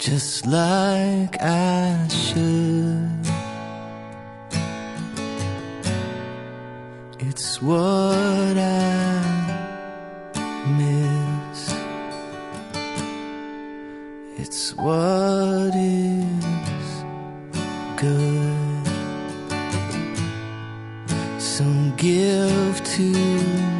just like I should. It's what I miss. It's what is good. Some give to